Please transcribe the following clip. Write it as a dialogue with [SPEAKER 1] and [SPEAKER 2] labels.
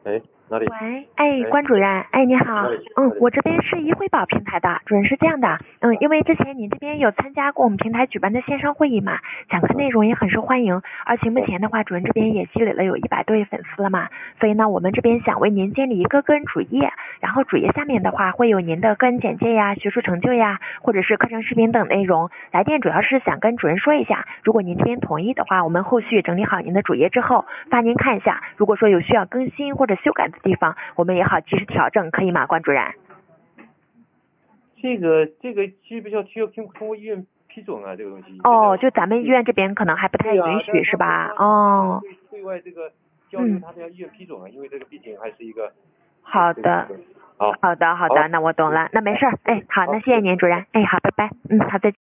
[SPEAKER 1] 哎，哪里？
[SPEAKER 2] 喂，哎，
[SPEAKER 1] 哎，
[SPEAKER 2] 关主任，哎，你好，
[SPEAKER 1] 哪里？哪里？
[SPEAKER 2] 我这边是医惠宝平台的，主任是这样的，因为之前您这边有参加过我们平台举办的线上会议嘛，讲课内容也很受欢迎，而且目前的话，主任这边也积累了有100多位粉丝了嘛，所以呢，我们这边想为您建立一个个人主页，然后主页下面的话会有您的个人简介呀、学术成就呀，或者是课程视频等内容。来电主要是想跟主任说一下，如果您这边同意的话，我们后续整理好您的主页之后发您看一下，如果说有需要更新或者修改的地方，我们也好及时调整，可以吗，关主任？
[SPEAKER 1] 这个需要通过医院批准啊，这个东西现在
[SPEAKER 2] 哦，就咱们医院这边可能还不太
[SPEAKER 1] 对啊，
[SPEAKER 2] 允许是吧？哦，
[SPEAKER 1] 对外这个交流，
[SPEAKER 2] 嗯，
[SPEAKER 1] 他都要医院批准啊，因为这个毕竟还是一个
[SPEAKER 2] 好的，
[SPEAKER 1] 这个好，
[SPEAKER 2] 好的，好
[SPEAKER 1] 好，
[SPEAKER 2] 的，那我懂了，那没事儿，哎，好，那
[SPEAKER 1] 好，
[SPEAKER 2] 谢谢您，主任，哎，好，拜拜，好，再见。